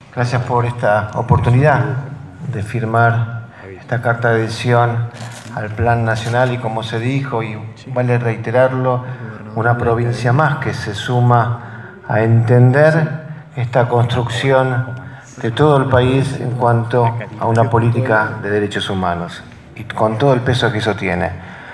Gracias por esta oportunidad de firmar esta carta de adhesión al Plan Nacional y, como se dijo, y vale reiterarlo, una provincia más que se suma a entender esta construcción de todo el país en cuanto a una política de derechos humanos y con todo el peso que eso tiene.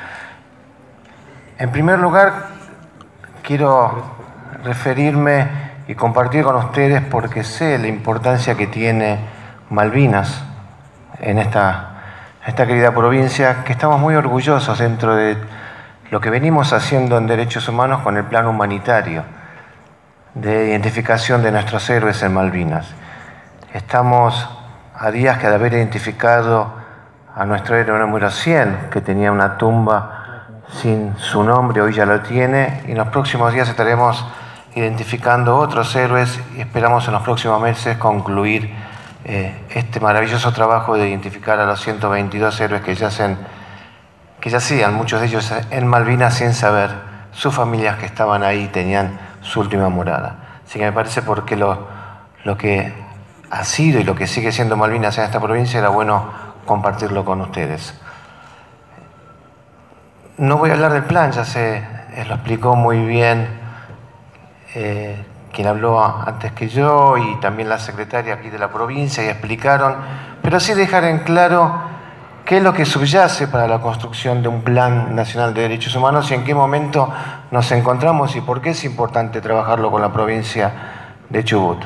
En primer lugar, quiero referirme y compartir con ustedes, porque sé la importancia que tiene Malvinas en esta querida provincia, que estamos muy orgullosos dentro de lo que venimos haciendo en derechos humanos con el plan humanitario de identificación de nuestros héroes en Malvinas. Estamos a días de haber identificado a nuestro héroe número 100, que tenía una tumba sin su nombre, hoy ya lo tiene, y en los próximos días estaremos identificando otros héroes y esperamos en los próximos meses concluir este maravilloso trabajo de identificar a los 122 héroes que yacían, muchos de ellos en Malvinas, sin saber sus familias que estaban ahí tenían su última morada. Así que me parece porque lo que ha sido y lo que sigue siendo Malvinas en esta provincia era bueno compartirlo con ustedes. No voy a hablar del plan, ya lo explicó muy bien quien habló antes que yo y también la secretaria aquí de la provincia, y explicaron, pero sí dejar en claro qué es lo que subyace para la construcción de un Plan Nacional de Derechos Humanos y en qué momento nos encontramos y por qué es importante trabajarlo con la provincia de Chubut.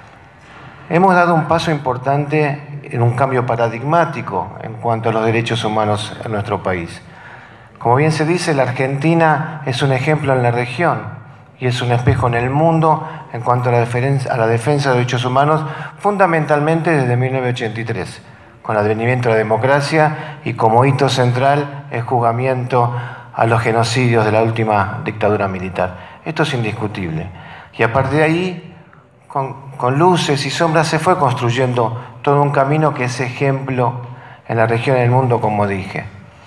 Hemos dado un paso importante en un cambio paradigmático en cuanto a los derechos humanos en nuestro país. Como bien se dice, la Argentina es un ejemplo en la región y es un espejo en el mundo en cuanto a la defensa de derechos humanos, fundamentalmente desde 1983, con el advenimiento de la democracia y como hito central el juzgamiento a los genocidios de la última dictadura militar. Esto es indiscutible. Y a partir de ahí, con luces y sombras, se fue construyendo todo un camino que es ejemplo en la región y en el mundo, como dije.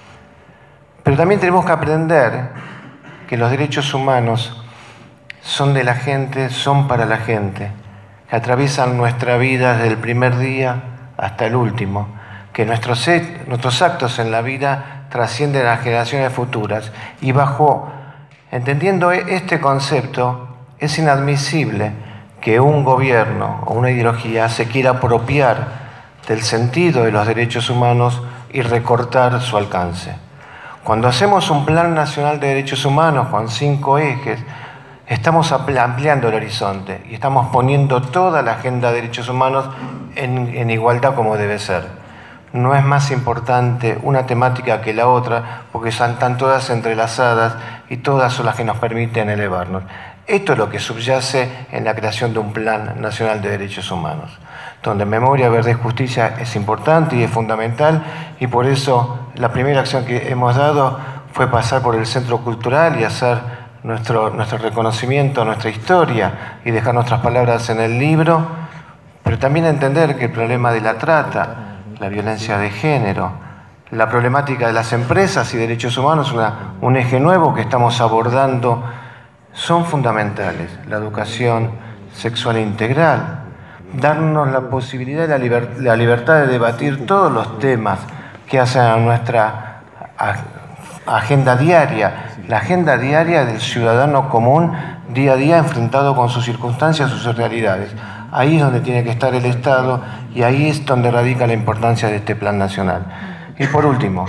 Pero también tenemos que aprender que los derechos humanos son de la gente, son para la gente, que atraviesan nuestra vida desde el primer día hasta el último, que nuestros actos en la vida trascienden a las generaciones futuras y entendiendo este concepto, es inadmisible que un gobierno o una ideología se quiera apropiar del sentido de los derechos humanos y recortar su alcance. Cuando hacemos un Plan Nacional de Derechos Humanos con 5 ejes, estamos ampliando el horizonte y estamos poniendo toda la agenda de derechos humanos en igualdad como debe ser. No es más importante una temática que la otra, porque están todas entrelazadas y todas son las que nos permiten elevarnos. Esto es lo que subyace en la creación de un Plan Nacional de Derechos Humanos, donde memoria, verdad y justicia es importante y es fundamental, y por eso la primera acción que hemos dado fue pasar por el Centro Cultural y hacer nuestro reconocimiento, nuestra historia y dejar nuestras palabras en el libro, pero también entender que el problema de la trata, la violencia de género, la problemática de las empresas y derechos humanos, un eje nuevo que estamos abordando, son fundamentales. La educación sexual integral, darnos la posibilidad y la libertad de debatir todos los temas que hacen a nuestra agenda diaria, la agenda diaria del ciudadano común, día a día enfrentado con sus circunstancias, sus realidades. Ahí es donde tiene que estar el Estado y ahí es donde radica la importancia de este Plan Nacional. Y por último,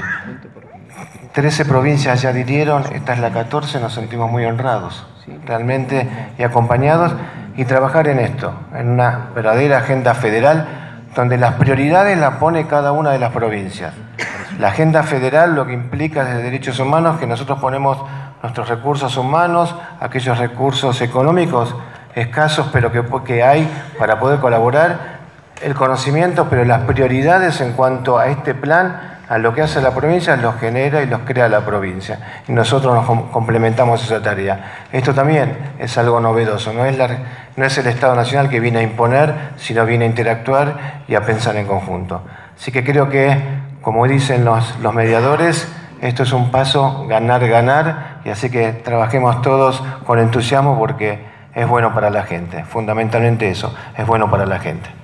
13 provincias ya adhirieron, esta es la 14, nos sentimos muy honrados, realmente, y acompañados, y trabajar en esto, en una verdadera agenda federal, donde las prioridades las pone cada una de las provincias. La agenda federal lo que implica desde derechos humanos que nosotros ponemos nuestros recursos humanos, aquellos recursos económicos escasos pero que hay para poder colaborar, el conocimiento, pero las prioridades en cuanto a este plan, a lo que hace la provincia, los genera y los crea la provincia. Y nosotros nos complementamos esa tarea. Esto también es algo novedoso, no es el Estado Nacional que viene a imponer, sino viene a interactuar y a pensar en conjunto. Así que creo que, como dicen los mediadores, esto es un paso ganar, y así que trabajemos todos con entusiasmo porque es bueno para la gente. Fundamentalmente eso, es bueno para la gente.